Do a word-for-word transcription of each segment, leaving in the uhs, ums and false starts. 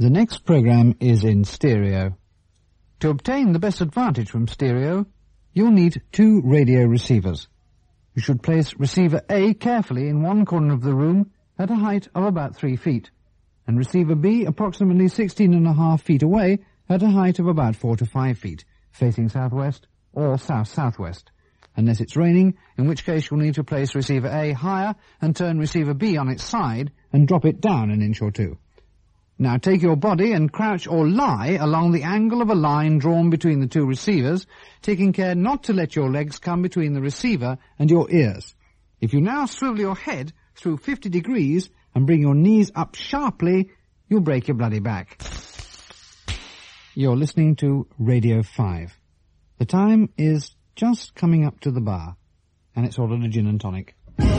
The next program is in stereo. To obtain the best advantage from stereo, you'll need two radio receivers. You should place receiver A carefully in one corner of the room at a height of about three feet, and receiver B approximately sixteen and a half feet away at a height of about four to five feet, facing southwest or south-southwest, unless it's raining, in which case you'll need to place receiver A higher and turn receiver B on its side and drop it down an inch or two. Now take your body and crouch or lie along the angle of a line drawn between the two receivers, taking care not to let your legs come between the receiver and your ears. If you now swivel your head through fifty degrees and bring your knees up sharply, you'll break your bloody back. You're listening to Radio five. The time is just coming up to the bar, and it's ordered a gin and tonic.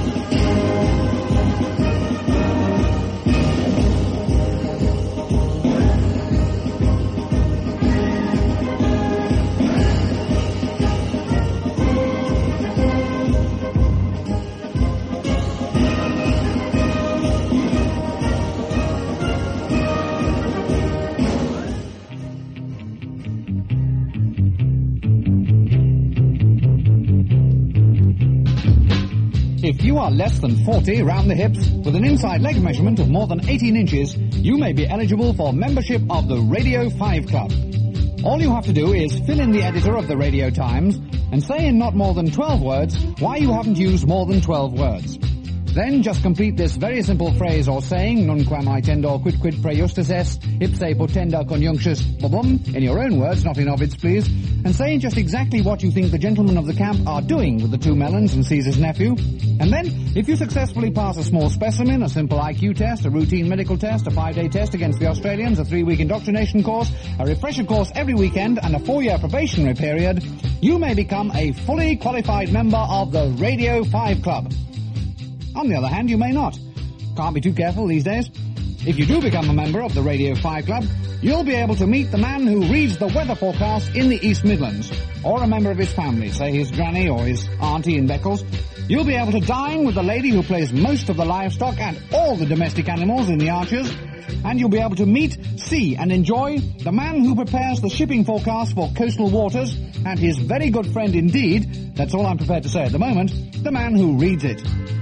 If you are less than forty round the hips with an inside leg measurement of more than eighteen inches, you may be eligible for membership of the Radio five Club. All you have to do is fill in the editor of the Radio Times and say in not more than twelve words why you haven't used more than twelve words. Then just complete this very simple phrase or saying, nunquam aetendor quid quid pre justus est, ipse potenda conjunctus bobum, in your own words, not in Ovid's, please, and say just exactly what you think the gentlemen of the camp are doing with the two melons and Caesar's nephew. And then, if you successfully pass a small specimen, a simple I Q test, a routine medical test, a five-day test against the Australians, a three-week indoctrination course, a refresher course every weekend, and a four-year probationary period, you may become a fully qualified member of the Radio five Club. On the other hand, you may not. Can't be too careful these days. If you do become a member of the Radio five Club, you'll be able to meet the man who reads the weather forecast in the East Midlands, or a member of his family, say his granny or his auntie in Beccles. You'll be able to dine with the lady who plays most of the livestock and all the domestic animals in the Archers, and you'll be able to meet, see and enjoy the man who prepares the shipping forecast for coastal waters, and his very good friend indeed, that's all I'm prepared to say at the moment, the man who reads it.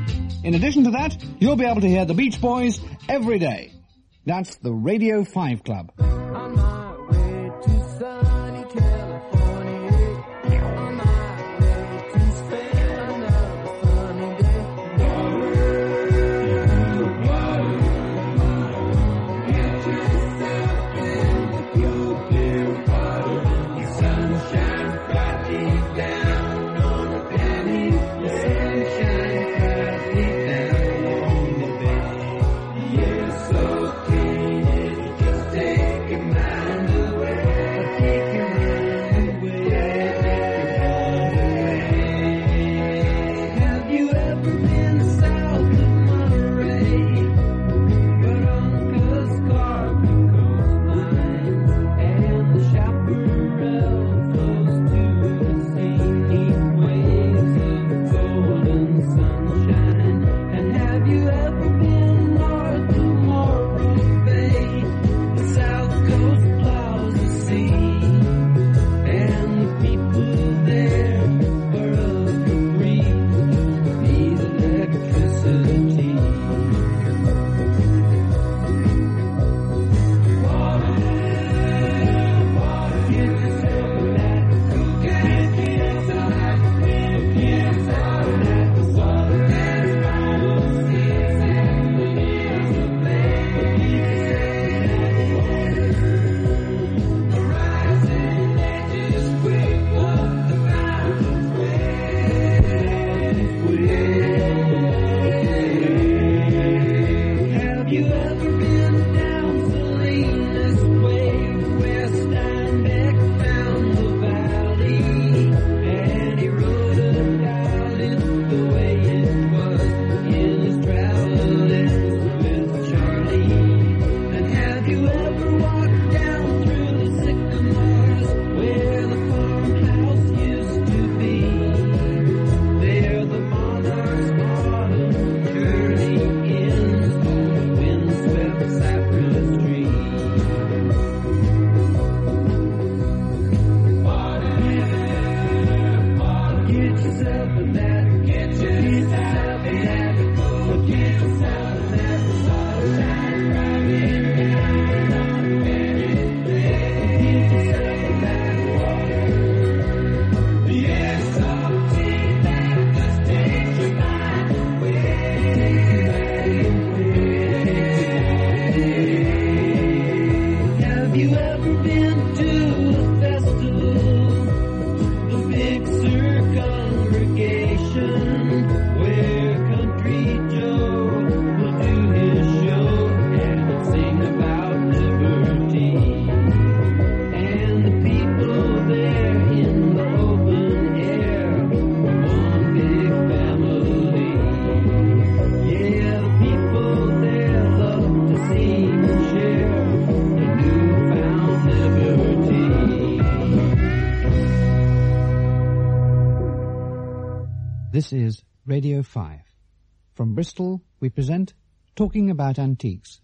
In addition to that, you'll be able to hear the Beach Boys every day. That's the Radio five Club. On my way to sunny California, on my way to spend another sunny day. Get yourself in the cool clear water. The sun shines brightly down on the penny. The sun shines brightly down on the bay. You're so clean, it just takes This is Radio five. From Bristol, we present Talking About Antiques.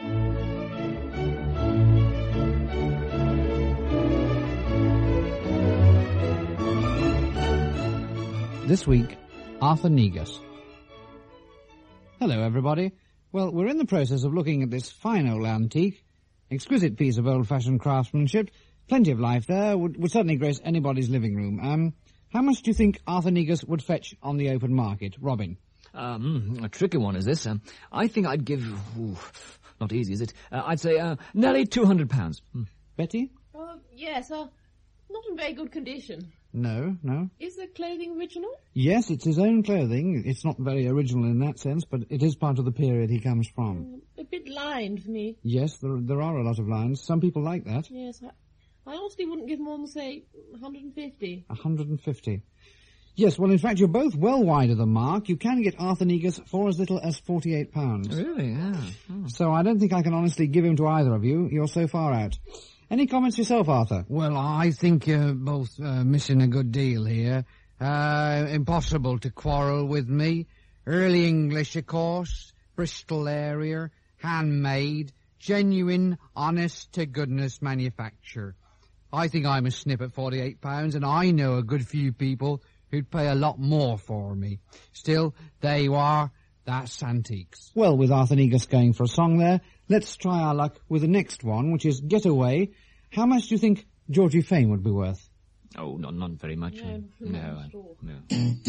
This week, Arthur Negus. Hello, everybody. Well, we're in the process of looking at this fine old antique, exquisite piece of old-fashioned craftsmanship. Plenty of life there, would, would certainly grace anybody's living room. Um, how much do you think Arthur Negus would fetch on the open market? Robin? Um, a tricky one is this. Um, I think I'd give... Ooh, not easy, is it? Uh, I'd say uh, nearly two hundred pounds. Hmm. Betty? Oh, yes, uh, not in very good condition. No, no. Is the clothing original? Yes, it's his own clothing. It's not very original in that sense, but it is part of the period he comes from. Um, a bit lined for me. Yes, there, there are a lot of lines. Some people like that. Yes, I, I honestly wouldn't give more than, say, one hundred fifty. one hundred fifty. Yes, well, in fact, you're both well wide of the mark. You can get Arthur Negus for as little as forty-eight pounds. Really? Yeah. Oh. So I don't think I can honestly give him to either of you. You're so far out. Any comments yourself, Arthur? Well, I think you're both uh, missing a good deal here. Uh, impossible to quarrel with me. Early English, of course. Bristol area. Handmade. Genuine, honest-to-goodness manufacture. I think I'm a snip at forty-eight pounds, and I know a good few people who'd pay a lot more for me. Still, there you are. That's antiques. Well, with Arthur Negus going for a song there, let's try our luck with the next one, which is Get Away. How much do you think Georgie Fame would be worth? Oh, not not very much. No, uh, not no, at uh, all. no.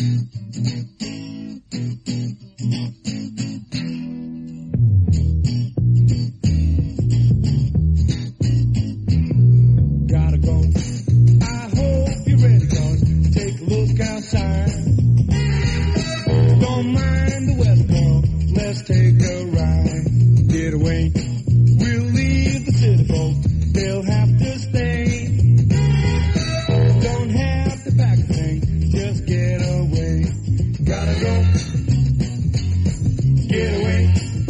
Gotta go. I hope you're ready, cause take a look outside. Don't mind the weather, girl. Let's take a ride. Get away. We'll leave the city folks. They'll have to stay. Don't have to pack a thing. Just get away. Gotta go. Get away.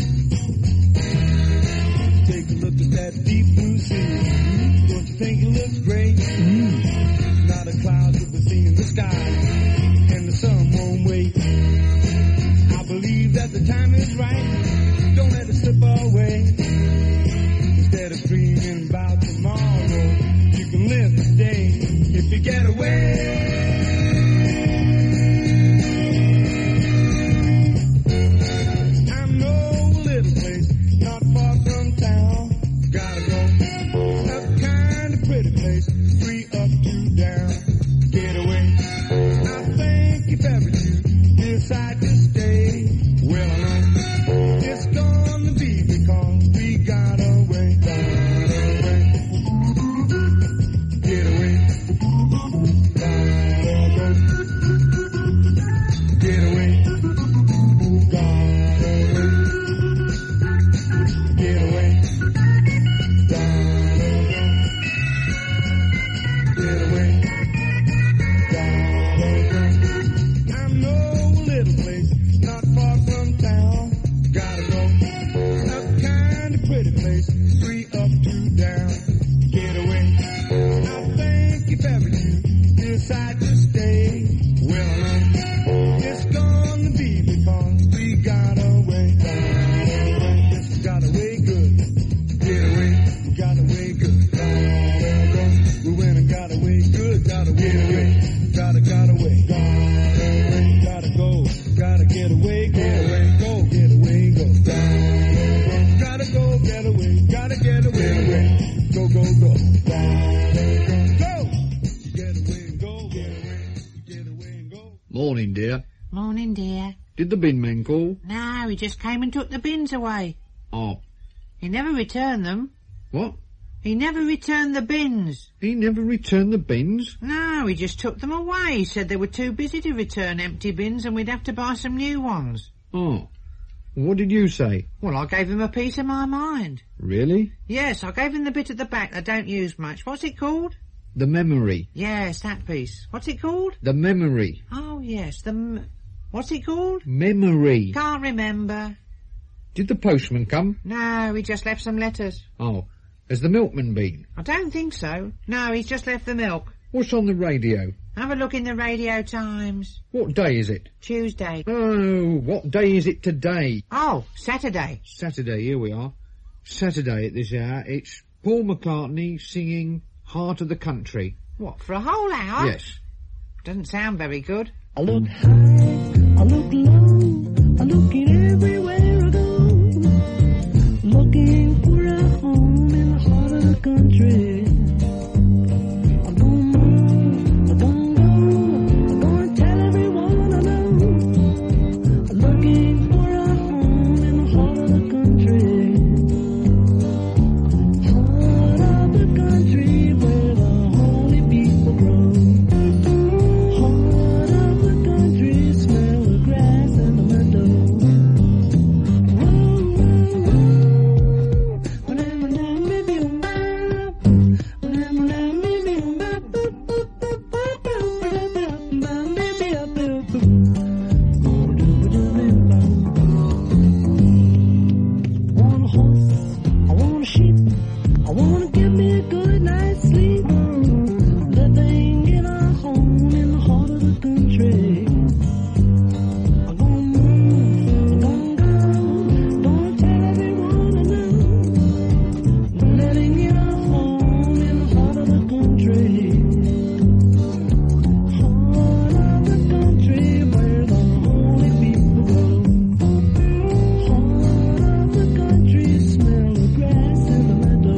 Take a look at that deep blue sea. Don't you think it looks great? Mm. Not a cloud to be seen in the sky, and the sun won't wait. I believe that the time is right. Don't let it slip away. Instead of dreaming about tomorrow, you can live today if you get away. I know a little place not far from town. Gotta go. A kind of pretty place, three up, two down. Get away. I think if ever you decide to stay, well, I know it's gonna be because we got away. Got away. Get away. Gotta go. Get away. Gotta away. Get away. Get away. I know a little place not far from town. Gotta go. A kind of pretty place, three up, two down. Get away. I think if ever you decide to stay, well, uh, it's gonna be because we got away. Yes, we got away good. Get away. We got away good. Gotta go. We went and got away good. Gotta get away. Gotta, got away. Gotta, gotta go. Gotta get away. Get away. Go. Get away. Go. Gotta go. Get away. Gotta get away. Go, go, go. Go. Get away. Go. Get away. Get away and go. Morning, dear. Morning, dear. Did the bin man call? No, he just came and took the bins away. Oh, He never returned them. what? He never returned the bins. He never returned the bins? No, he just took them away. He said they were too busy to return empty bins and we'd have to buy some new ones. Oh. What did you say? Well, I gave him a piece of my mind. Really? Yes, I gave him the bit at the back I don't use much. What's it called? The memory. Yes, that piece. What's it called? The memory. Oh, yes, the... M- What's it called? Memory. Can't remember. Did the postman come? No, he just left some letters. Oh. Has the milkman been? I don't think so. No, he's just left the milk. What's on the radio? Have a look in the Radio Times. What day is it? Tuesday. Oh, what day is it today? Oh, Saturday. Saturday, here we are. Saturday at this hour, it's Paul McCartney singing Heart of the Country. What, for a whole hour? Yes. Doesn't sound very good. I look high, I look low, I look in everywhere I go, looking for a home in the heart of the country. I'm gonna move, I'm gonna go, I'm gonna tell everyone I know, I'm looking for a home in the heart of the country. Heart of the country where the holy people grow. Heart of the country, smell the grass and the meadow. Whoa, whoa, whoa. Whenever I meet you, whenever I meet you, I want a horse, I want a sheep, I want to give me a good night's sleep, living in a home in the heart of the country. I'm gonna move, I'm gonna go, gonna tell everyone I know, living in a home in the heart of the country. Heart of the country where the holy people go. Heart of the country, smell the grass and the meadow.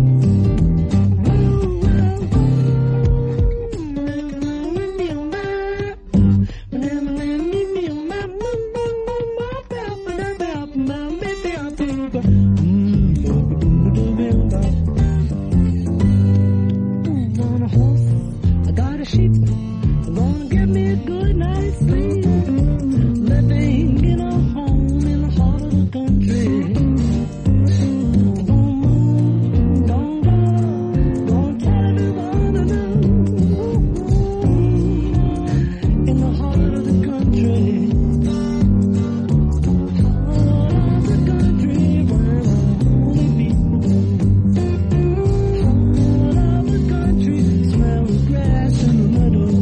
I want a horse, I got a sheep, I'm gonna get me a good night's sleep, living in a home in the heart of the country. Gonna move, gonna go, gonna tell everyone I know, in the heart of the country. Heart of the country where the holy people go. Heart of the country, smell the grass and the meadow.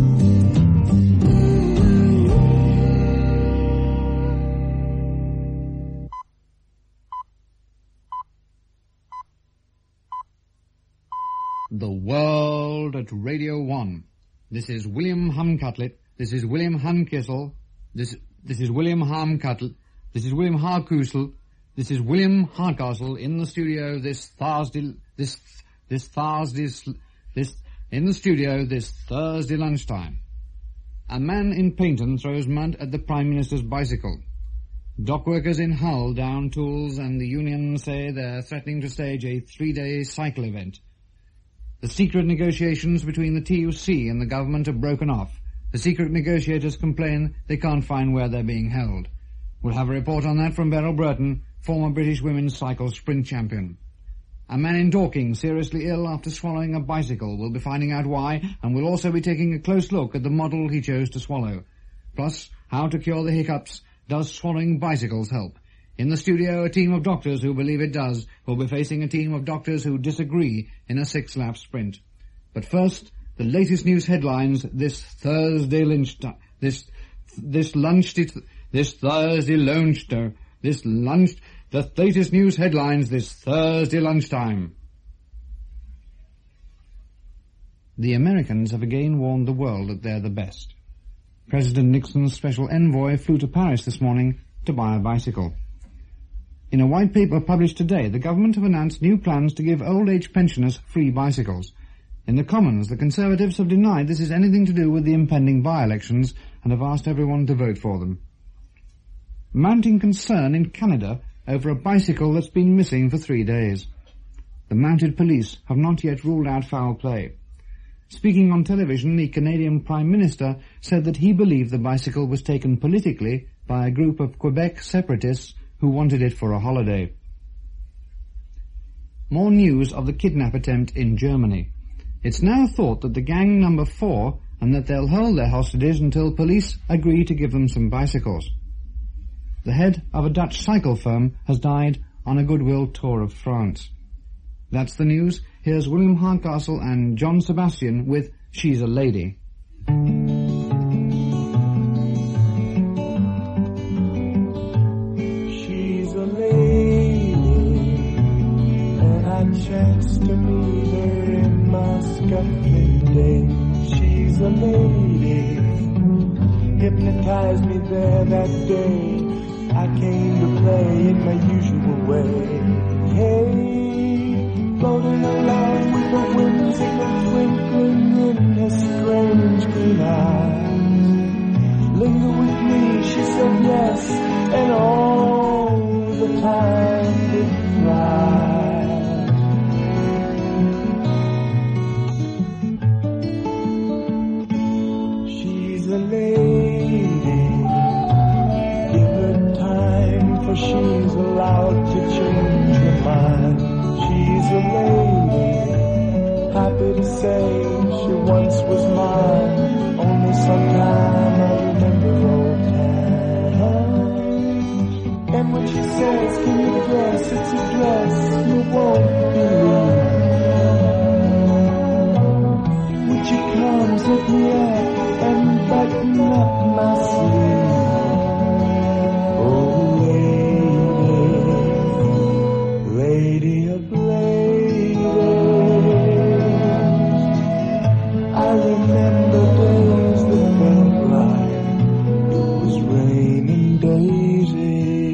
The World at Radio one. This is William Humcutlet. This is William Hunkissel. This this is William Harmcuttle. This is William Harcoosel. This is William Hardcastle in the studio this Thursday this this Thursday this in the studio this Thursday lunchtime. A man in Paynton throws mud at the Prime Minister's bicycle. Dock workers in Hull down tools and the unions say they're threatening to stage a three-day cycle event. The secret negotiations between the T U C and the government are broken off. The secret negotiators complain they can't find where they're being held. We'll have a report on that from Beryl Burton, former British women's cycle sprint champion. A man in Dorking seriously ill after swallowing a bicycle. We'll be finding out why, and we'll also be taking a close look at the model he chose to swallow. Plus, how to cure the hiccups. Does swallowing bicycles help? In the studio, a team of doctors who believe it does will be facing a team of doctors who disagree in a six-lap sprint. But first, the latest news headlines this Thursday lunch, this this lunch, this Thursday lunch, this lunch, the latest news headlines this Thursday lunchtime. The Americans have again warned the world that they're the best. President Nixon's special envoy flew to Paris this morning to buy a bicycle. In a white paper published today, the government have announced new plans to give old-age pensioners free bicycles. In the Commons, the Conservatives have denied this is anything to do with the impending by-elections and have asked everyone to vote for them. Mounting concern in Canada over a bicycle that's been missing for three days. The mounted police have not yet ruled out foul play. Speaking on television, the Canadian Prime Minister said that he believed the bicycle was taken politically by a group of Quebec separatists who wanted it for a holiday. More news of the kidnap attempt in Germany. It's now thought that the gang number four and that they'll hold their hostages until police agree to give them some bicycles. The head of a Dutch cycle firm has died on a goodwill tour of France. That's the news. Here's William Hardcastle and John Sebastian with She's a Lady. scuffling days. She's a lady, hypnotized me there that day. I came to play in my usual way. Hey, floating along with the whimsical twinkling in her strange green eyes. Linger with me, she said yes, and all the time it flies. She's a lady, give her time, for she's allowed to change her mind. She's a lady, happy to say she once was mine. Only sometime I remember old times. And when she says, can you guess it's a dress you won't believe, when she comes at me up and button up my sleeve. Oh lady, lady of ladies, I remember days that felt like it was raining daisies.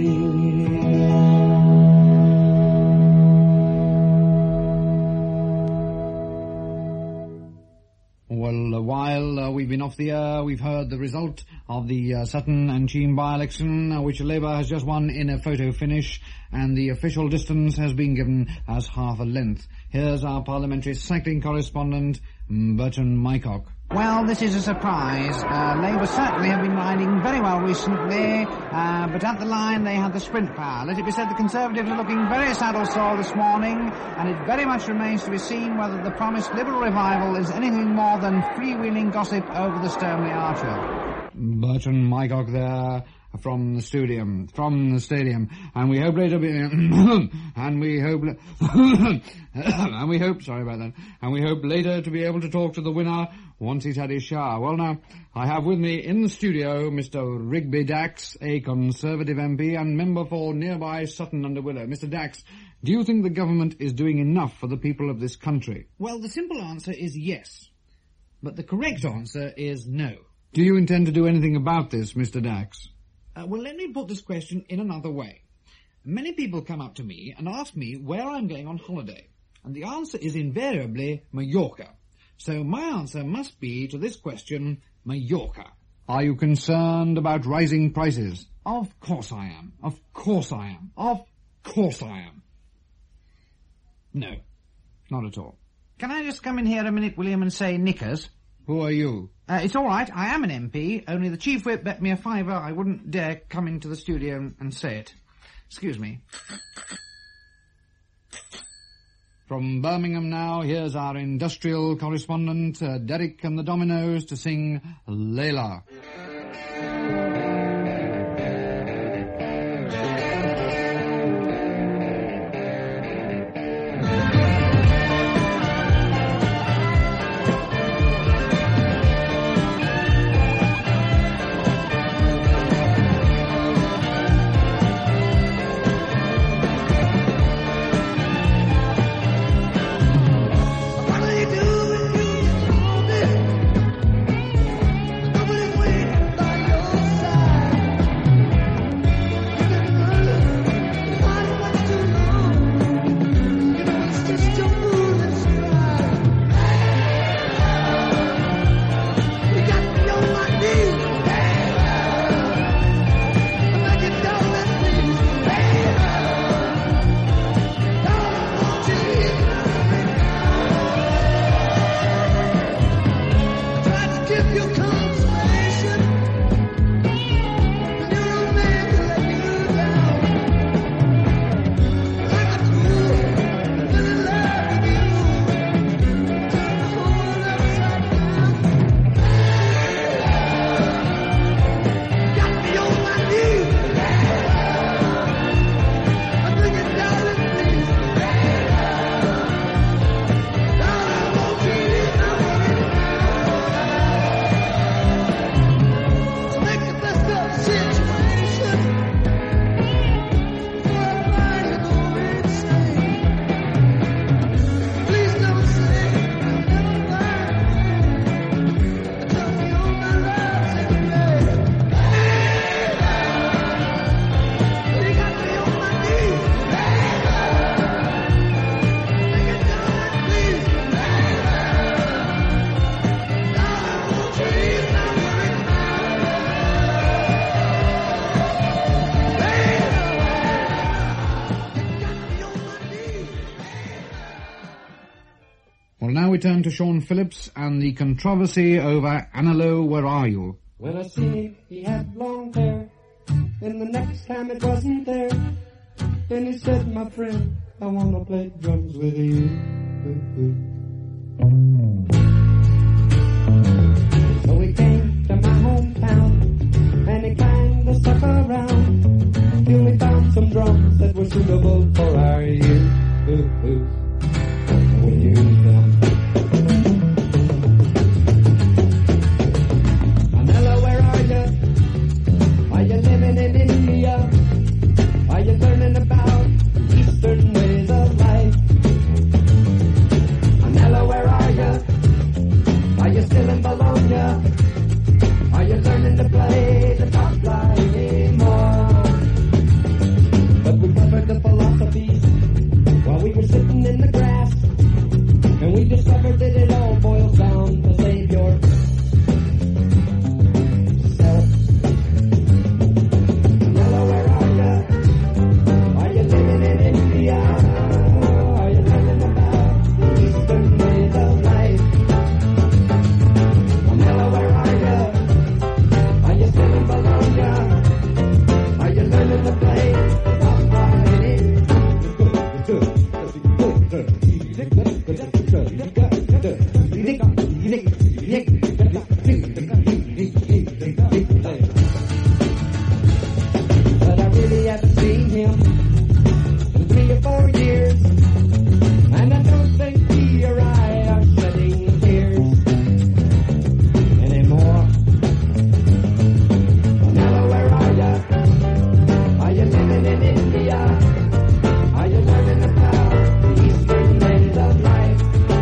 Well, uh, while uh, we've been off the air, we've heard the result of the uh, Sutton and Cheam by-election, uh, which Labour has just won in a photo finish, and the official distance has been given as half a length. Here's our parliamentary cycling correspondent, Burton Mycock. Well, this is a surprise. Uh, Labour certainly have been riding very well recently, uh, but at the line they had the sprint power. Let it be said the Conservatives are looking very saddle-sore this morning, and it very much remains to be seen whether the promised Liberal revival is anything more than freewheeling gossip over the Stoneleigh Archer. Burton Mycock there from the stadium, from the stadium, and we hope later, be, and we hope, and we hope, sorry about that, and we hope later to be able to talk to the winner once he's had his shower. Well now, I have with me in the studio Mister Rigby Dax, a Conservative M P and member for nearby Sutton-under-Willow. Mister Dax, do you think the government is doing enough for the people of this country? Well, the simple answer is yes. But the correct answer is no. Do you intend to do anything about this, Mister Dax? Uh, well, let me put this question in another way. Many people come up to me and ask me where I'm going on holiday, and the answer is invariably Mallorca. So my answer must be to this question, Mallorca. Are you concerned about rising prices? Of course I am. Of course I am. Of course I am. No, not at all. Can I just come in here a minute, William, and say knickers? Who are you? Uh, it's all right, I am an M P, only the Chief Whip bet me a fiver I wouldn't dare come into the studio and, and say it. Excuse me. From Birmingham now, here's our industrial correspondent, uh, Derek and the Dominoes, to sing Layla. What do you do when you hold it? Double it weight. we turn to Sean Phillips and the controversy over Analo, Where Are You? When I seen he had long hair, and the next time it wasn't there, then he said, my friend, I wanna play drums with you. So he came to my hometown, and he kinda stuck around, till we found some drums that were suitable for our use. We used them. Manila, where are you? Are you living in India? Are you learning about Eastern ways of life? Manila, where are you? Are you still in Bologna? Are you learning to play the top anymore? But we covered the philosophies while we were sitting in the grass, and we discovered that it all boils down to save yourself. Manila, where are you? Are you living in India? Are you learning about the Eastern ways of life? Manila, where are you? Are you still in Bologna? Are you learning to play the top violin? But I really haven't seen him in three or four years, and I don't think he or I are shedding tears anymore. Manila, where are you? Are you living in India? Are you learning about the Eastern ways of life?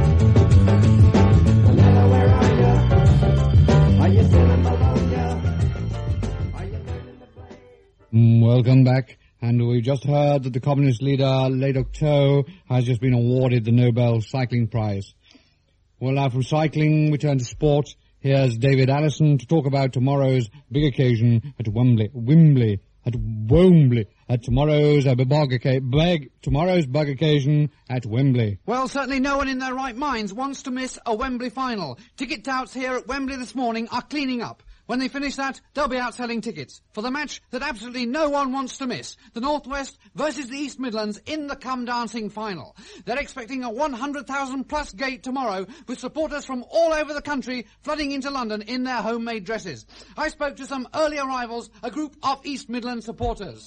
Manila, where are you? Are you still in Bologna? Are you learning to play? Mm, Welcome back. And we just heard that the communist leader, Lê Đức Thọ, has just been awarded the Nobel Cycling Prize. Well, now from cycling, we turn to sport. Here's David Allison to talk about tomorrow's big occasion at Wembley. Wembley. At Wembley. At tomorrow's uh, bug, occa- beg, tomorrow's bug occasion at Wembley. Well, certainly no one in their right minds wants to miss a Wembley final. Ticket touts here at Wembley this morning are cleaning up. When they finish that, they'll be out selling tickets for the match that absolutely no one wants to miss. The North West versus the East Midlands in the Come Dancing final. They're expecting a one hundred thousand plus gate tomorrow, with supporters from all over the country flooding into London in their homemade dresses. I spoke to some early arrivals, a group of East Midlands supporters.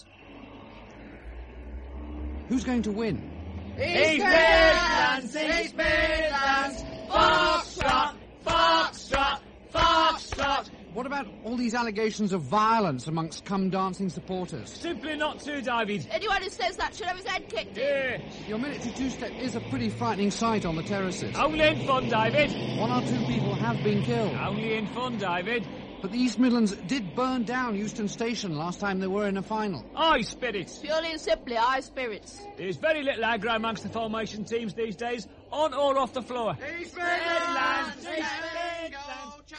Who's going to win? East Midlands, East Midlands, Foxtrot, Foxtrot, Foxtrot. What about all these allegations of violence amongst Come Dancing supporters? Simply not true, David. Anyone who says that should have his head kicked in. Yeah. Your military two-step is a pretty frightening sight on the terraces. Only in fun, David. One or two people have been killed. Only in fun, David. But the East Midlands did burn down Euston Station last time they were in a final. High spirits. Purely and simply high spirits. There's very little aggro amongst the formation teams these days, on or off the floor. East Midlands, East Midlands.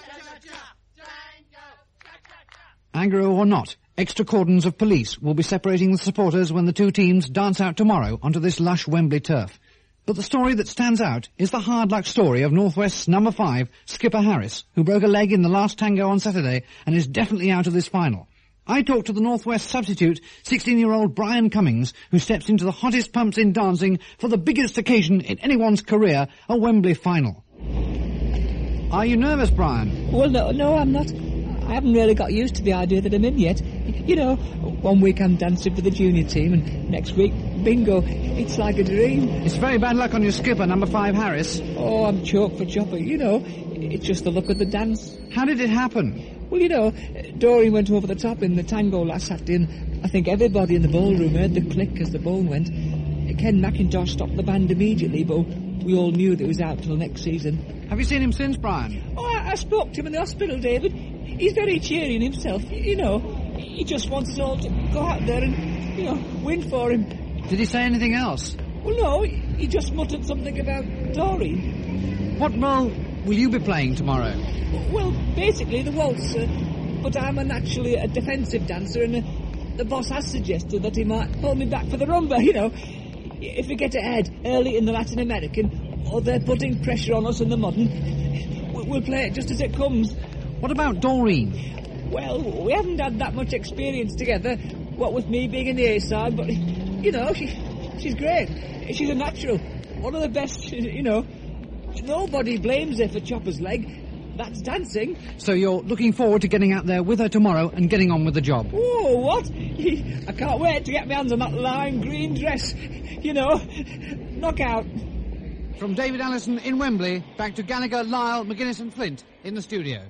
Aggro or not, extra cordons of police will be separating the supporters when the two teams dance out tomorrow onto this lush Wembley turf. But the story that stands out is the hard luck story of North West's number five, Skipper Harris, who broke a leg in the last tango on Saturday and is definitely out of this final. I talked to the North West substitute, sixteen-year-old Brian Cummings, who steps into the hottest pumps in dancing for the biggest occasion in anyone's career, a Wembley final. Are you nervous, Brian? Well, no, no, I'm not. I haven't really got used to the idea that I'm in yet. You know, one week I'm dancing for the junior team, and next week, bingo. It's like a dream. It's very bad luck on your skipper, number five, Harris. Oh, I'm chalk for chopper. You know, it's just the look of the dance. How did it happen? Well, you know, Doreen went over the top in the tango last Saturday, and I think everybody in the ballroom heard the click as the ball went. Ken McIntosh stopped the band immediately, but we all knew that he was out till next season. Have you seen him since, Brian? Oh, I, I spoke to him in the hospital, David. He's very cheery in himself, you know. He just wants us all to go out there and, you know, win for him. Did he say anything else? Well, no, he just muttered something about Doreen. What role will you be playing tomorrow? Well, basically the waltz, uh, but I'm an, actually a defensive dancer, and uh, the boss has suggested that he might pull me back for the rumba, you know. If we get ahead early in the Latin American, or they're putting pressure on us in the modern. We- We'll play it just as it comes. What about Doreen? Well, we haven't had that much experience together, what with me being in the A-side, but, you know, she, she's great. She's a natural. One of the best, you know. Nobody blames her for Chopper's leg. That's dancing. So you're looking forward to getting out there with her tomorrow and getting on with the job? Oh, what? I can't wait to get my hands on that lime green dress. You know, knockout. From David Allison in Wembley, back to Gallagher, Lyle, McGuinness and Flint in the studio.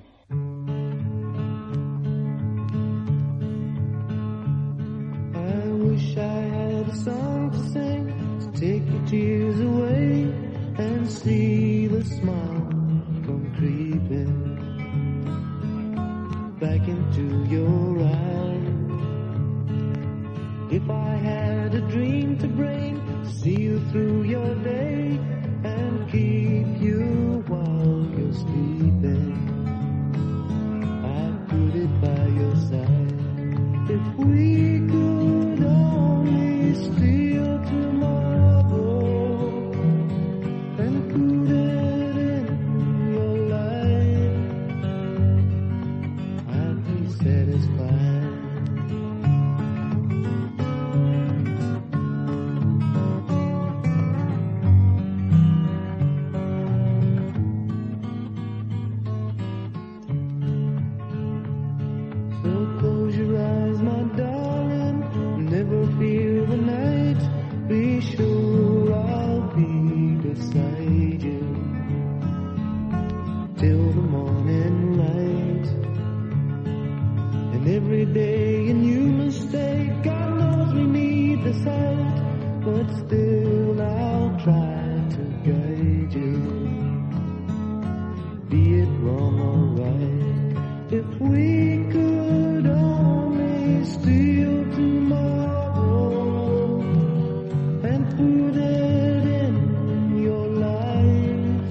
I wish I had a song to sing to take your tears away and see the smile come creeping back into your eyes. If I had a dream to bring to see you through your day and keep you while you're sleeping, I'd put it by your side. If we could only steal tomorrow and put it in your life, I'd be satisfied. So close your eyes, my darling, never fear the night. Be sure I'll be beside you till the morning light. And every day a new mistake, God knows we need the sight, but still I'll try to guide you, be it wrong or right. If we could only steal tomorrow and put it in your life,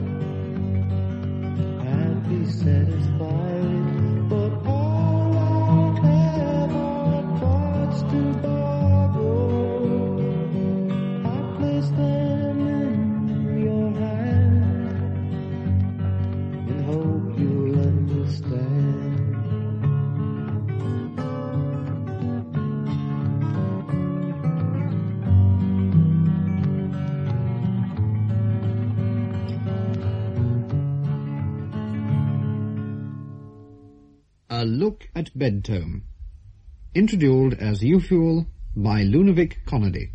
I'd be satisfied. But all I have are thoughts to borrow. I place them in your hand and hope you'll understand. A Look at Bedtome. Introduced as usual by Lunavic Conady.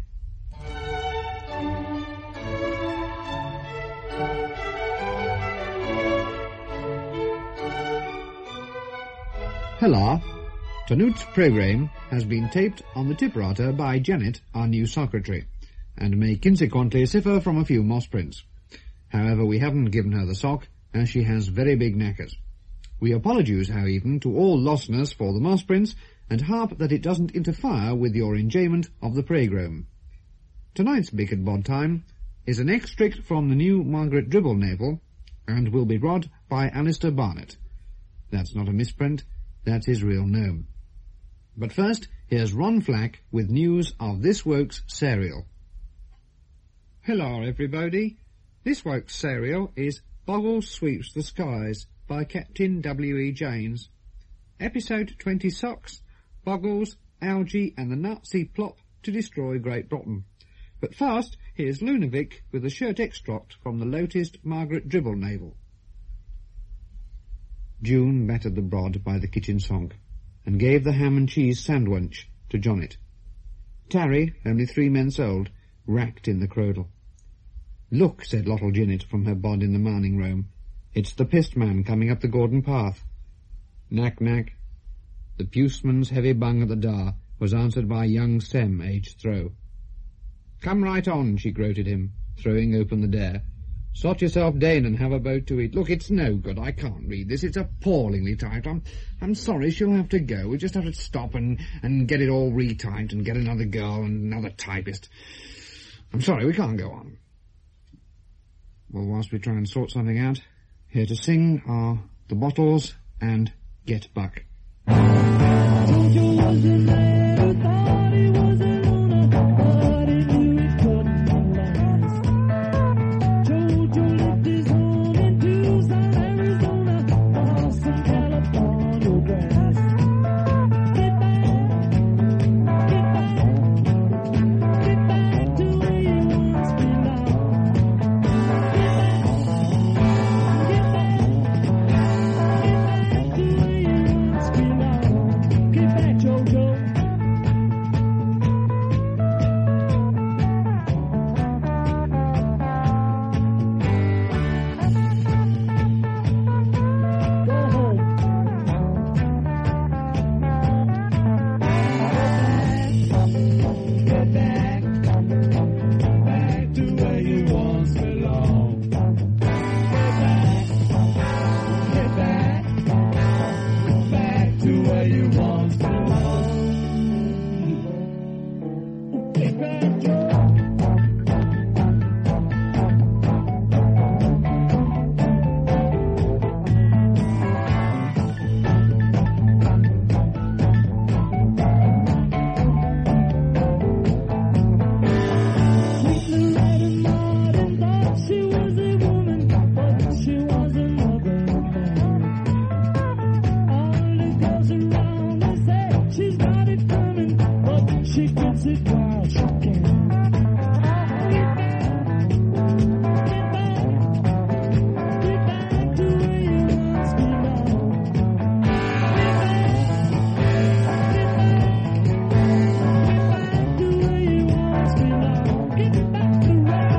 Hello. Tonight's programme has been taped on the typewriter by Janet, our new secretary, and may consequently suffer from a few moss prints. However, we haven't given her the sock, as she has very big knackers. We apologise, however, to all listeners for the moss prints, and hope that it doesn't interfere with your enjoyment of the programme. Tonight's Bickett Bod Time is an extract from the new Margaret Dribble novel, and will be read by Alistair Barnett. That's not a misprint, that's his real name. But first, here's Ron Flack with news of this week's serial. Hello, everybody. This week's serial is Boggles Sweeps the Skies by Captain W E Janes. Episode twenty-six, Boggles, Algy and the Nazi plot to destroy Great Britain. But first, here's Lunavic with a short extract from the latest Margaret Dribble novel. June battered the broad by the kitchen sink, and gave the ham and cheese sandwich to Jonnet. Tarry, only three months old, racked in the cradle. Look, said Lottle Jinnet from her bod in the morning room, it's the postman coming up the Gordon path. Knack, knack. The postman's heavy bung at the door was answered by young Sem, aged throw. Come right on, she gloated him, throwing open the door. Sort yourself down and have a boat to eat. Look, it's no good. I can't read this. It's appallingly tight. I'm, I'm sorry she'll have to go. We just have to stop and, and get it all retyped and get another girl and another typist. I'm sorry, we can't go on. Well, whilst we try and sort something out, here to sing are The Bottles and Get Buck. Jojo lost it while shocking. Get back, get back, get back to where you once belonged. Get back, get back, get back to where you once belonged. Get back to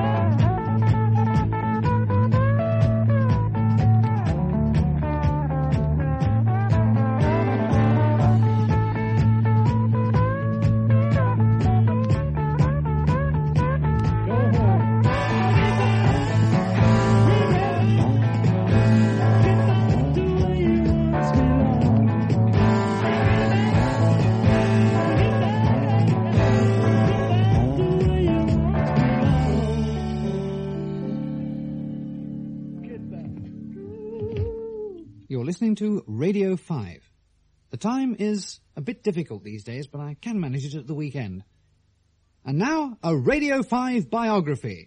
You're listening to Radio five. The time is a bit difficult these days, but I can manage it at the weekend. And now, a Radio five biography.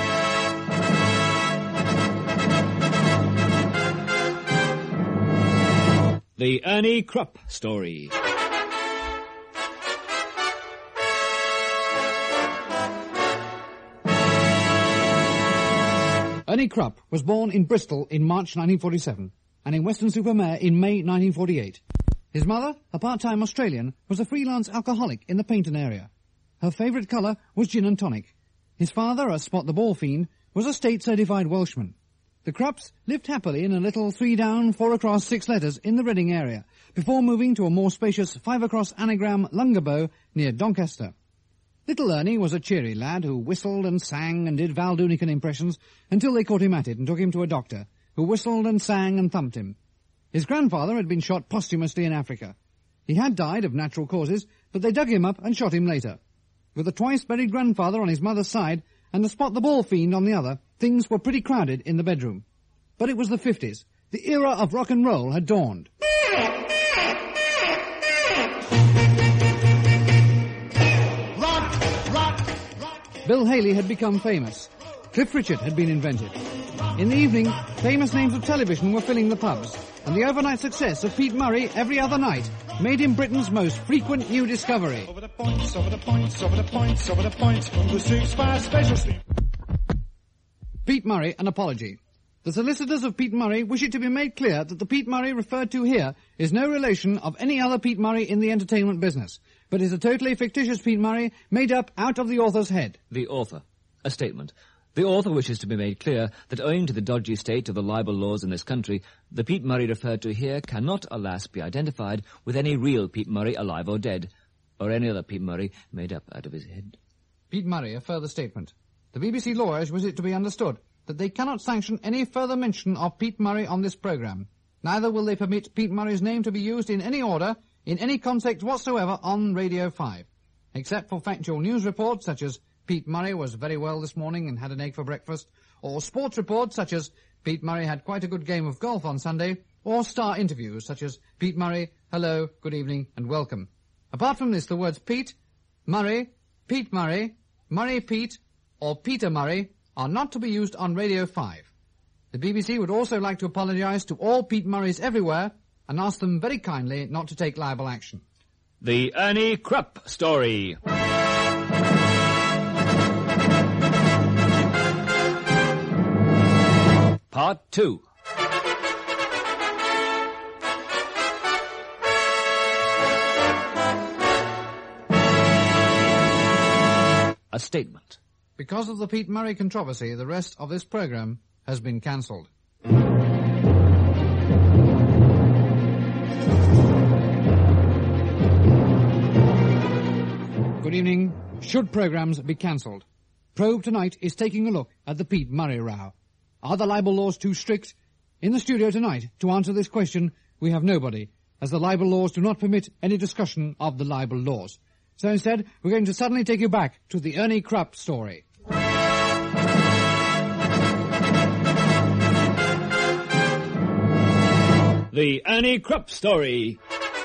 The Ernie Krupp Story. Ernie Krupp was born in Bristol in March nineteen forty-seven and in Weston-super-Mare in May nineteen forty-eight. His mother, a part-time Australian, was a freelance alcoholic in the Paynton area. Her favourite colour was gin and tonic. His father, a spot-the-ball fiend, was a state-certified Welshman. The Krupps lived happily in a little three-down, four-across, six letters in the Reading area, before moving to a more spacious five-across anagram Lungabo near Doncaster. Little Ernie was a cheery lad who whistled and sang and did Val Doonican impressions until they caught him at it and took him to a doctor, who whistled and sang and thumped him. His grandfather had been shot posthumously in Africa. He had died of natural causes, but they dug him up and shot him later. With a twice-buried grandfather on his mother's side and a spot-the-ball fiend on the other, things were pretty crowded in the bedroom. But it was the fifties. The era of rock and roll had dawned. Rock, rock, rock. Bill Haley had become famous. Cliff Richard had been invented. In the evening, famous names of television were filling the pubs, and the overnight success of Pete Murray every other night made him Britain's most frequent new discovery. Over the points, over the points, over the points, over the points, the six five special sleep. Pete Murray, an apology. The solicitors of Pete Murray wish it to be made clear that the Pete Murray referred to here is no relation of any other Pete Murray in the entertainment business, but is a totally fictitious Pete Murray made up out of the author's head. The author. A statement. The author wishes to be made clear that owing to the dodgy state of the libel laws in this country, the Pete Murray referred to here cannot, alas, be identified with any real Pete Murray alive or dead, or any other Pete Murray made up out of his head. Pete Murray, a further statement. The B B C lawyers wish it to be understood that they cannot sanction any further mention of Pete Murray on this programme. Neither will they permit Pete Murray's name to be used in any order, in any context whatsoever on Radio five, except for factual news reports such as Pete Murray was very well this morning and had an egg for breakfast, or sports reports such as Pete Murray had quite a good game of golf on Sunday, or star interviews such as Pete Murray, hello, good evening, and welcome. Apart from this, the words Pete, Murray, Pete Murray, Murray Pete, or Peter Murray are not to be used on Radio five. The B B C would also like to apologise to all Pete Murrays everywhere and ask them very kindly not to take liable action. The Ernie Krupp Story. Part two. A statement. Because of the Pete Murray controversy, the rest of this programme has been cancelled. Good evening. Should programmes be cancelled? Probe tonight is taking a look at the Pete Murray row. Are the libel laws too strict? In the studio tonight, to answer this question, we have nobody, as the libel laws do not permit any discussion of the libel laws. So instead, we're going to suddenly take you back to the Ernie Krupp story. The Ernie Krupp Story.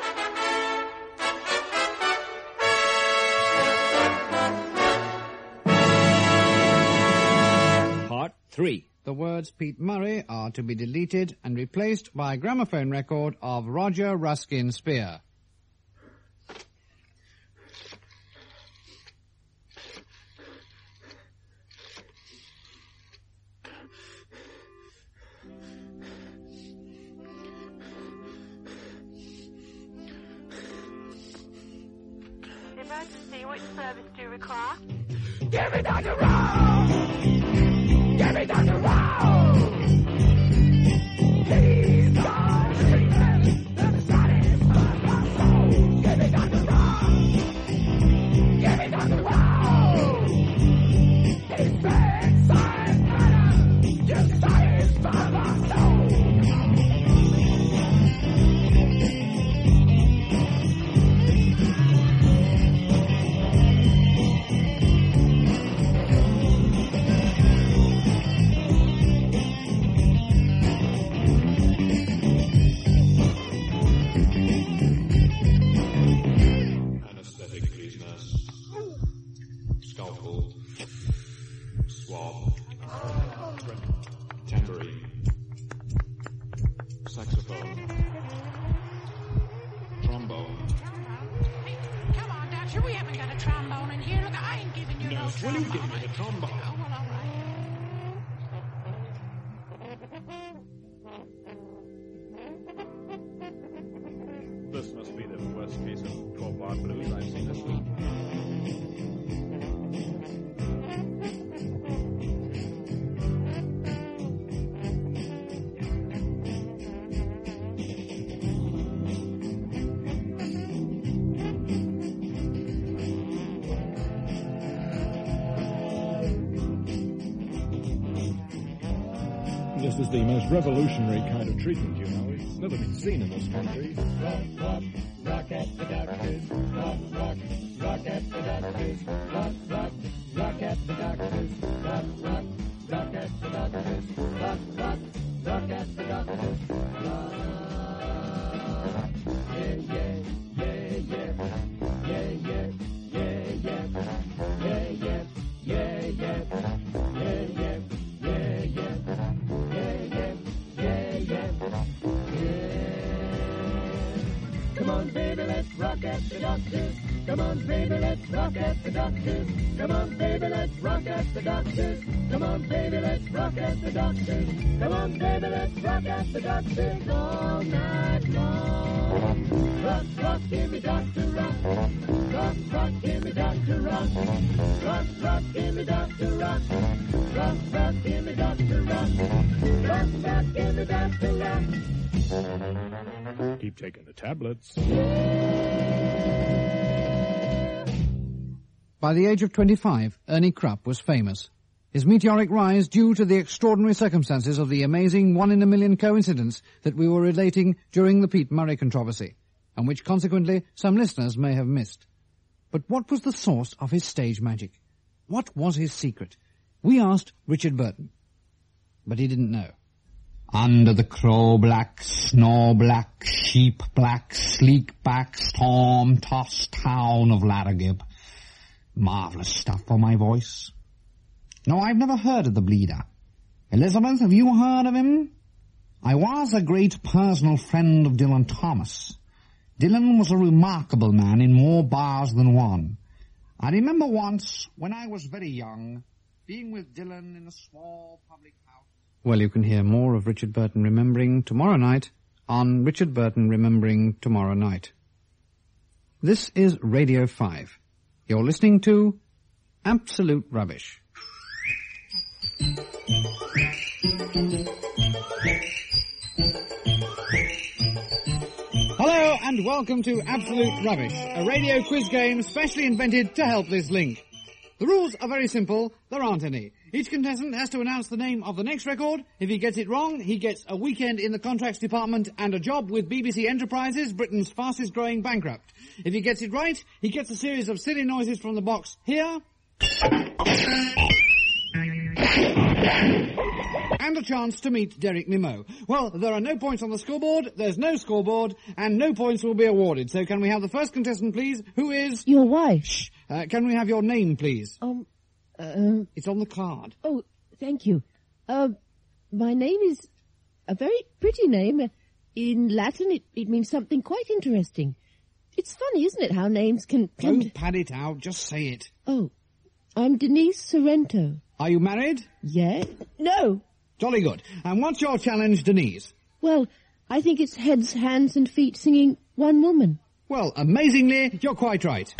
Part three. The words Pete Murray are to be deleted and replaced by a gramophone record of Roger Ruskin Spear. emergency. Which service do you require? Give me Doctor Rowe! Give me Doctor Rowe! Please don't treatment that satisfies my soul. Give me Doctor Rowe! Give me Doctor Rowe! These bedside matter just satisfy my soul. Anesthetic, please, nurse. Scalpel. Swab. Tambourine. Saxophone. Trombone. Come on, Doctor, we haven't got a trombone in here. Look, I ain't giving you no Nurse, will trombone. you give me the trombone? Oh, well, all right. This must be the worst case of twelve-bar blues I've seen this week. This is the most revolutionary kind of treatment, you know. It's never been seen in this country. Rock, rock, rock at the doctor's. Rock, rock, rock at the doctor's. Rock, rock, rock at the doctor's. Rock, rock, rock at the doctor's. Rock, rock, rock at the doctor's. Rock. Yeah, yeah, yeah, yeah. Yeah, yeah, yeah, yeah. Yeah, yeah, yeah, yeah. Yeah, yeah, yeah, yeah. Come on, baby, let's rock at the doctor's. Come on, baby, let's rock at the doctor's. Come on, baby, let's rock at the doctor's. Come on, baby, let's rock at the doctor's. Come on, baby, let's rock at the doctor's all night long. Rock, rock, give me Doctor Rock. Rock, rock, give me Doctor Rock. Rock, rock, give me Doctor Rock. Rock, rock, give me Doctor Rock. Rock, rock, give me Doctor Rock. Keep taking the tablets. By the age of twenty-five, Ernie Krupp was famous. His meteoric rise due to the extraordinary circumstances of the amazing one-in-a-million coincidence that we were relating during the Pete Murray controversy, and which consequently some listeners may have missed. But what was the source of his stage magic? What was his secret? We asked Richard Burton, but he didn't know. Under the crow-black, snow-black, sheep-black, sleek-back, storm-tossed town of Larragib. Marvellous stuff for my voice. No, I've never heard of the Bleeder. Elizabeth, have you heard of him? I was a great personal friend of Dylan Thomas. Dylan was a remarkable man in more bars than one. I remember once, when I was very young, being with Dylan in a small public house. Well, you can hear more of Richard Burton Remembering tomorrow night on Richard Burton Remembering Tomorrow Night. This is Radio five. You're listening to Absolute Rubbish. Hello and welcome to Absolute Rubbish, a radio quiz game specially invented to help this link. The rules are very simple, there aren't any. Each contestant has to announce the name of the next record. If he gets it wrong, he gets a weekend in the contracts department and a job with B B C Enterprises, Britain's fastest growing bankrupt. If he gets it right, he gets a series of silly noises from the box here, and a chance to meet Derek Nimmo. Well, there are no points on the scoreboard, there's no scoreboard, and no points will be awarded. So can we have the first contestant, please? Who is... Your wife. Shh. Uh, can we have your name, please? Um, uh... It's on the card. Oh, thank you. Uh, my name is a very pretty name. In Latin, it, it means something quite interesting. It's funny, isn't it, how names can... come Don't pad it out, just say it. Oh, I'm Denise Sorrento. Are you married? Yeah. No. Jolly good. And what's your challenge, Denise? Well, I think it's heads, hands and feet singing One Woman. Well, amazingly, you're quite right.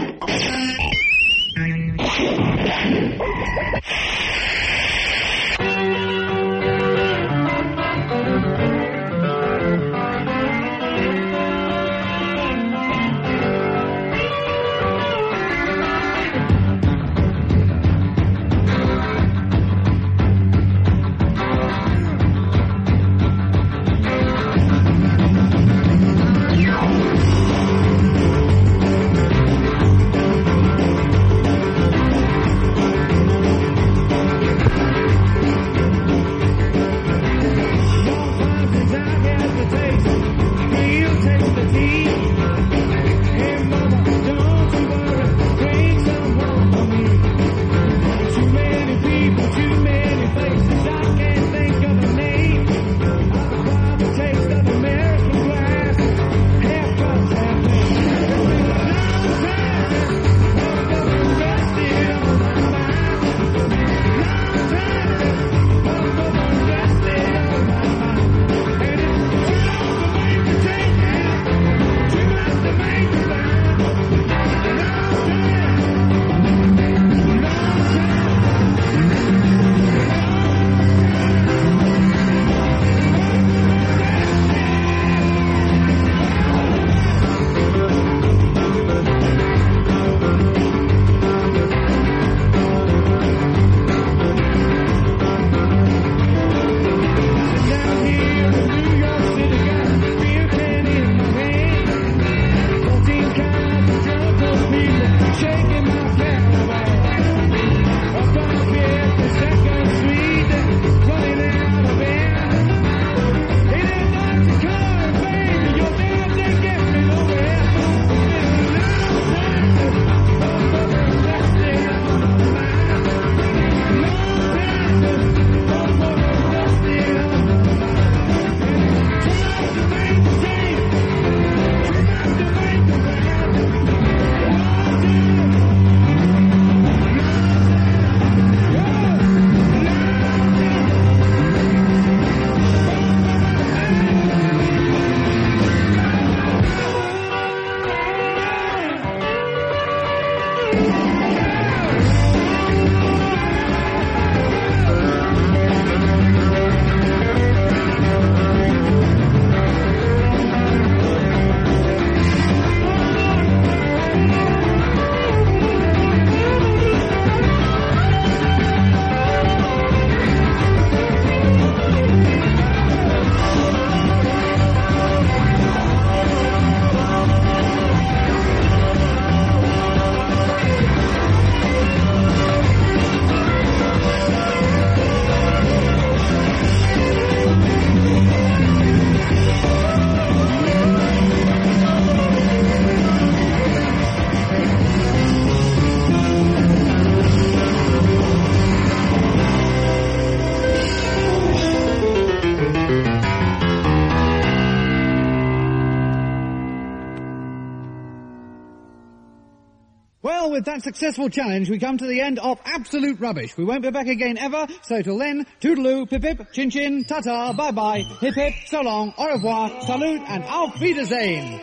Well, with that successful challenge, we come to the end of Absolute Rubbish. We won't be back again ever, so till then, toodaloo, pip-pip, chin-chin, ta-ta, bye-bye, hip-hip, so long, au revoir, salute, and auf Wiedersehen.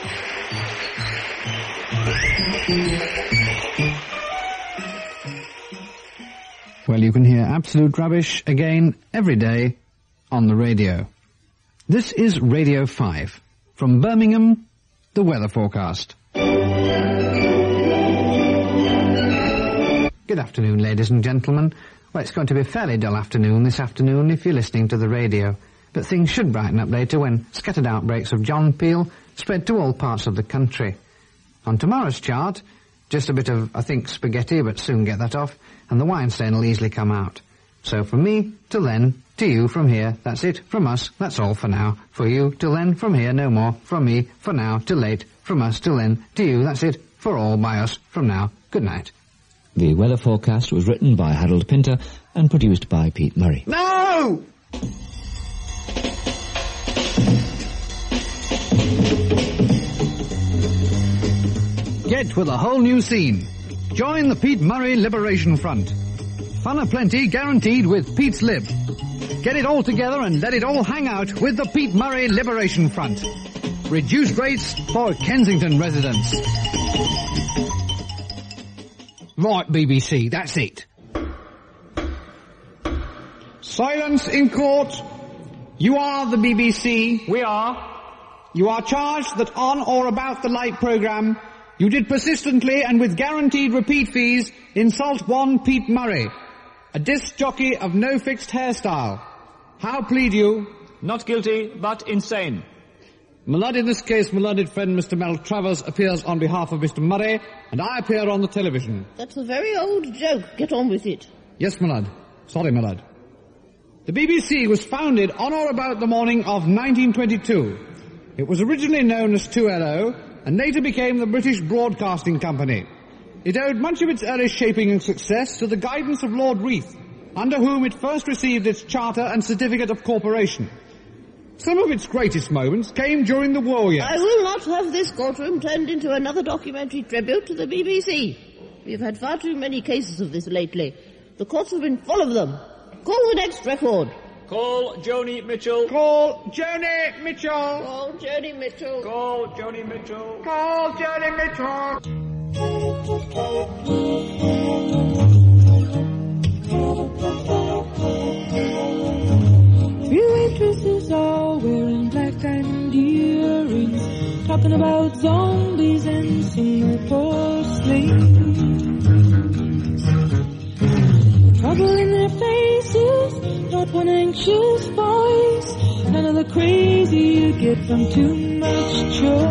Well, you can hear Absolute Rubbish again every day on the radio. This is Radio five. From Birmingham, the weather forecast. Good afternoon, ladies and gentlemen. Well, it's going to be a fairly dull afternoon this afternoon if you're listening to the radio, but things should brighten up later when scattered outbreaks of John Peel spread to all parts of the country. On tomorrow's chart, just a bit of, I think, spaghetti, but soon get that off, and the wine stain will easily come out. So from me, till then, to you from here, that's it, from us, that's all for now. For you, till then, from here, no more. From me, for now, till late. From us, till then, to you, that's it, for all, by us, from now. Good night. The weather forecast was written by Harold Pinter and produced by Pete Murray. No! Get with a whole new scene. Join the Pete Murray Liberation Front. Fun aplenty guaranteed with Pete's Lib. Get it all together and let it all hang out with the Pete Murray Liberation Front. Reduced rates for Kensington residents. Right, B B C, that's it. Silence in court. You are the B B C. We are. You are charged that on or about the Light programme, you did persistently and with guaranteed repeat fees insult one Pete Murray, a disc jockey of no fixed hairstyle. How plead you? Not guilty, but insane. My lord, in this case, my learned friend Mister Mel Travers appears on behalf of Mister Murray, and I appear on the television. That's a very old joke. Get on with it. Yes, my lord. Sorry, my lord. The B B C was founded on or about the morning of nineteen twenty-two. It was originally known as two L O, and later became the British Broadcasting Company. It owed much of its early shaping and success to the guidance of Lord Reith, under whom it first received its charter and certificate of corporation. Some of its greatest moments came during the war years. I will not have this courtroom turned into another documentary tribute to the B B C. We've had far too many cases of this lately. The courts have been full of them. Call the next record. Call Joni Mitchell. Call Joni Mitchell. Call Joni Mitchell. Call Joni Mitchell. Call Joni Mitchell. Three waitresses all wearing black diamond earrings, talking about zombies and Singapore slings. Trouble in their faces, not one anxious voice, none of the crazy you get from too much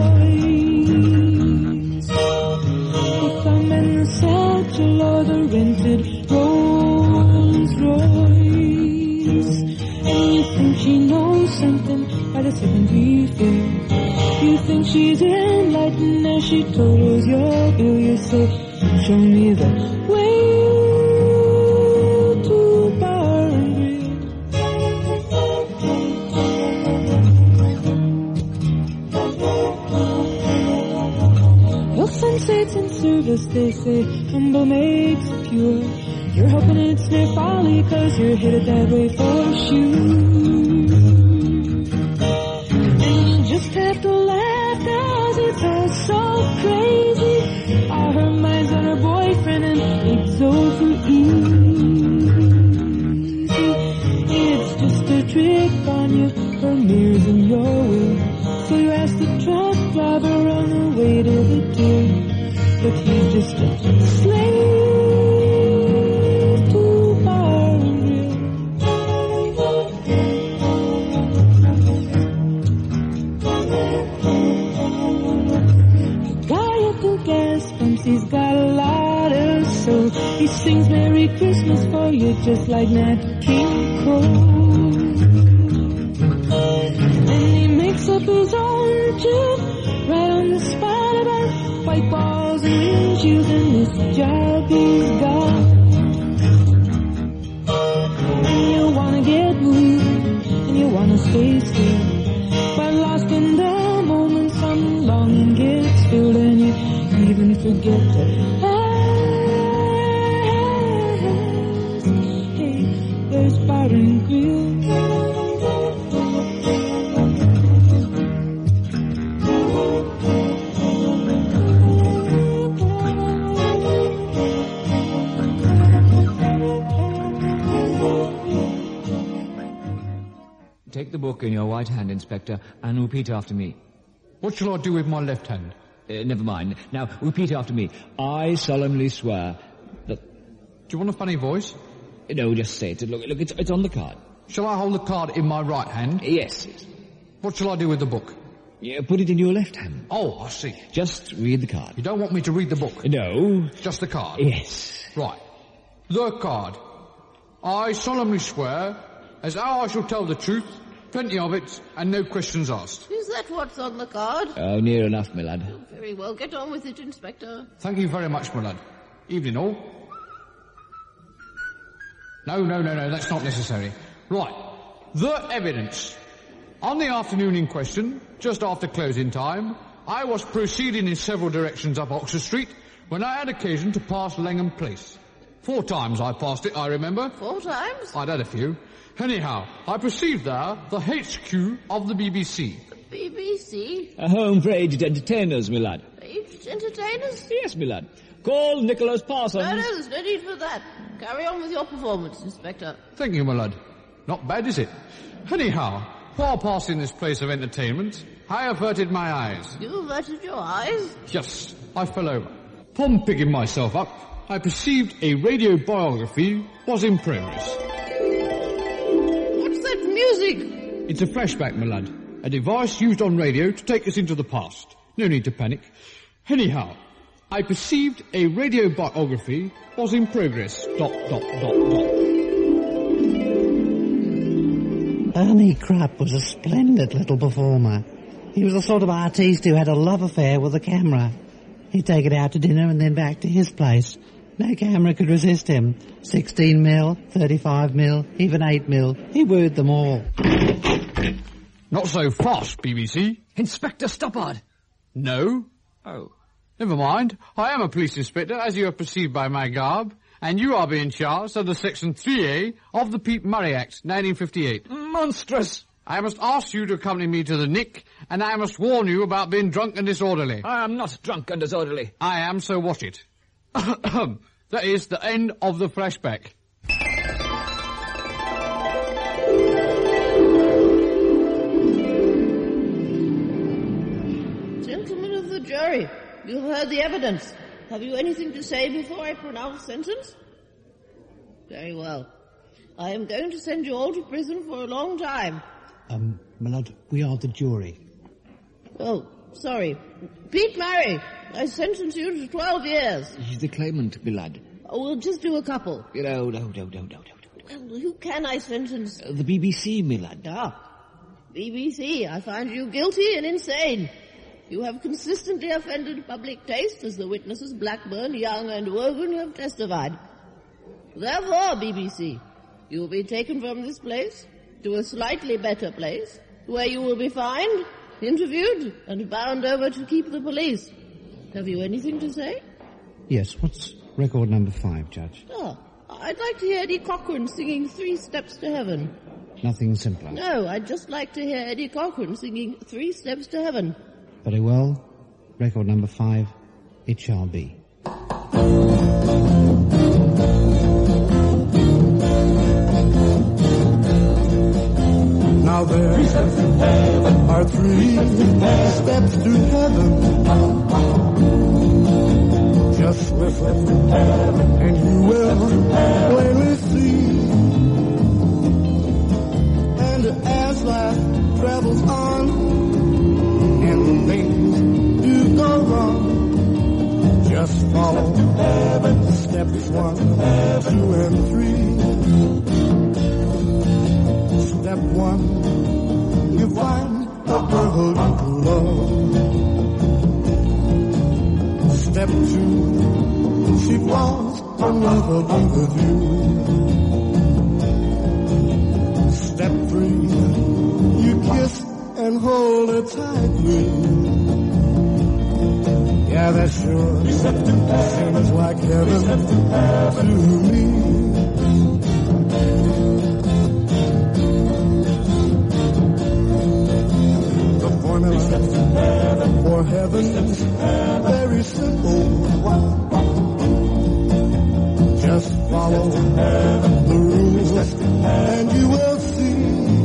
choice. The thumb and the satchel or the rented Rolls Royce, and you think she knows something by the second refill. You think she's enlightened as she totals your bill. You say, show me the way. Sensates in service, they say, humble makes pure. You're hoping it's their folly, cause you're headed that way for sure. And you just have to laugh, cause it's all so crazy. All her mind's on her boyfriend and it's over easy. It's just a trick on you, her mirrors in your way. So you ask the truck driver on the way to the door, but he's just a slave to bar and grill. The guy at the gas pumps, he's got a lot of soul. He sings Merry Christmas for you just like Nat King Cole. Up his own tune, right on the spot about white balls and windshields and this job he's got. And you wanna get moving, and you wanna stay still, but lost in the moment, some longing gets filled, and you even forget to ask, hey, there's bar and grill. Take the book in your right hand, Inspector, and repeat after me. What shall I do with my left hand? Uh, never mind. Now, repeat after me. I solemnly swear that... Do you want a funny voice? No, just say it. Look, look, it's, it's on the card. Shall I hold the card in my right hand? Yes. What shall I do with the book? Yeah, put it in your left hand. Oh, I see. Just read the card. You don't want me to read the book? No. Just the card? Yes. Right. The card. I solemnly swear, as how I shall tell the truth, plenty of it, and no questions asked. Is that what's on the card? Oh, near enough, my lad. Oh, very well. Get on with it, Inspector. Thank you very much, my lad. Evening all. No, no, no, no, that's not necessary. Right. The evidence. On the afternoon in question, just after closing time, I was proceeding in several directions up Oxford Street when I had occasion to pass Langham Place. Four times I passed it, I remember. Four times? I'd had a few. Anyhow, I perceived there the H Q of the B B C. B B C? A home for aged entertainers, my lad. Aged entertainers? Yes, my lad. Call Nicholas Parsons. No, no, there's no need for that. Carry on with your performance, Inspector. Thank you, my lad. Not bad, is it? Anyhow, while passing this place of entertainment, I averted my eyes. You averted your eyes? Yes, I fell over. Upon picking myself up, I perceived a radio biography was in progress. What's that music? It's a flashback, my lad. A device used on radio to take us into the past. No need to panic. Anyhow, I perceived a radio biography was in progress. Dot, dot, dot, dot. Barney Crupp was a splendid little performer. He was the sort of artiste who had a love affair with the camera. He'd take it out to dinner and then back to his place. No camera could resist him. sixteen mil, thirty-five mil, even eight mil. He wooed them all. Not so fast, B B C. Inspector Stoppard. No. Oh. Never mind. I am a police inspector, as you have perceived by my garb, and you are being charged under Section three A of the Pete Murray Act, nineteen fifty-eight. Monstrous. I must ask you to accompany me to the Nick, and I must warn you about being drunk and disorderly. I am not drunk and disorderly. I am, so watch it. That is the end of the flashback. Gentlemen of the jury, you heard the evidence. Have you anything to say before I pronounce sentence? Very well. I am going to send you all to prison for a long time. Um, my lad, we are the jury. Oh, sorry. Pete Murray, I sentence you to twelve years. He's the claimant, my lad. Oh, we'll just do a couple. No, no, no, no, no, no. Well, who can I sentence? Uh, the B B C, my lad. Ah, B B C, I find you guilty and insane. You have consistently offended public taste, as the witnesses Blackburn, Young and Wogan have testified. Therefore, B B C, you will be taken from this place to a slightly better place, where you will be fined, interviewed, and bound over to keep the police. Have you anything to say? Yes, what's record number five, Judge? Oh, I'd like to hear Eddie Cochran singing Three Steps to Heaven. Nothing simpler. No, I'd just like to hear Eddie Cochran singing Three Steps to Heaven. Very well. Record number five, it shall be. Now there are three steps to heaven. Just listen, and you will plainly see. And as life travels on, and things do go wrong, just follow steps one, two, and three. Step one, you find a girl you love. Step two, she falls in love with you. Step three, you kiss and hold her tightly. Yeah, that sure seems like heaven to me. For heaven, very simple. Just follow the rules and you will see.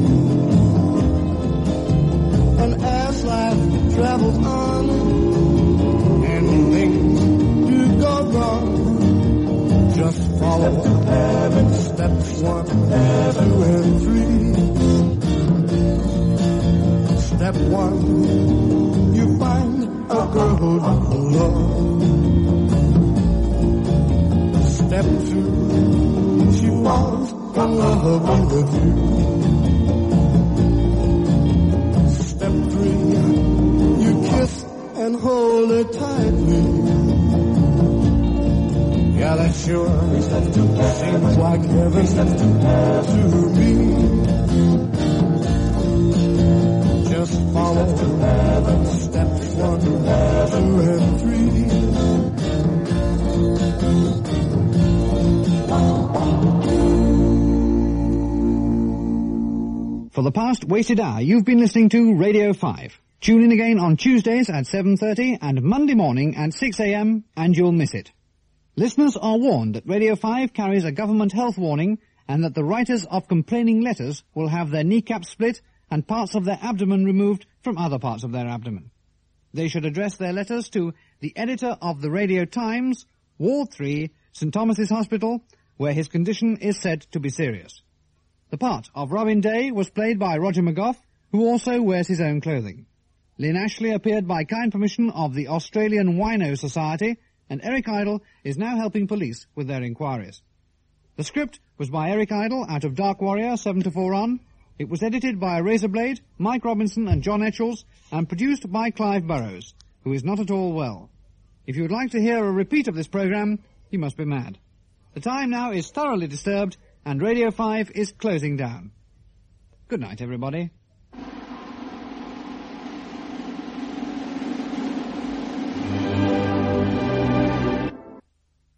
And as life travels on and things do go wrong, just follow steps one, two, and three. Step one, you find a girl you love. Step two, she falls in love with you. Step three, you kiss and hold her tightly. Yeah, that sure seems like heaven to me. Just follow steps one, two, and three. For For the past wasted hour, you've been listening to Radio five. Tune in again on Tuesdays at seven thirty and Monday morning at six a m and you'll miss it. Listeners are warned that Radio five carries a government health warning and that the writers of complaining letters will have their kneecaps split and parts of their abdomen removed from other parts of their abdomen. They should address their letters to the editor of the Radio Times, Ward three, St Thomas's Hospital, where his condition is said to be serious. The part of Robin Day was played by Roger McGough, who also wears his own clothing. Lynn Ashley appeared by kind permission of the Australian Wino Society, and Eric Idle is now helping police with their inquiries. The script was by Eric Idle out of Dark Warrior seven to four on. It was edited by Razorblade, Mike Robinson and John Etchells, and produced by Clive Burrows, who is not at all well. If you would like to hear a repeat of this programme, you must be mad. The time now is thoroughly disturbed, and Radio five is closing down. Good night, everybody.